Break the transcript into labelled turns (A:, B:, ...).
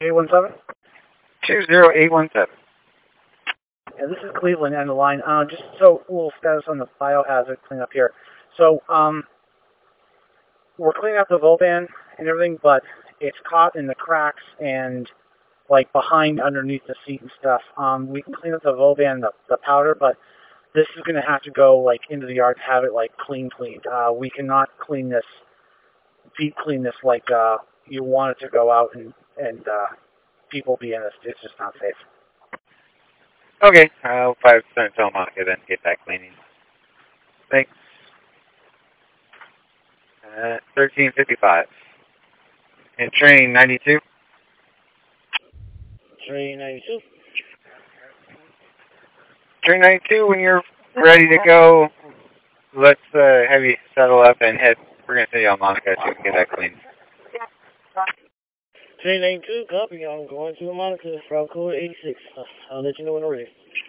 A: 817?
B: 20817.
A: Yeah, this is Cleveland on the line. Just so a little status on the biohazard cleanup here. So, we're cleaning up the Voban and everything, but it's caught in the cracks and like behind underneath the seat and stuff. We can clean up the Voban, the powder, but this is going to have to go like into the yard to have it like cleaned. We cannot clean this, deep clean this like you want it to go out and people be in this. It's just not safe.
B: Okay, I'll 5% tell Monica then get that cleaning. Thanks. 1355. And train 92.
A: Train 92.
B: Train 92, when you're ready to go, let's have you settle up and head. We're going to send you on Monica so you can get that cleaned.
A: Train 92, copy. I'm going to Monica, route code 86. I'll let you know when I'm ready.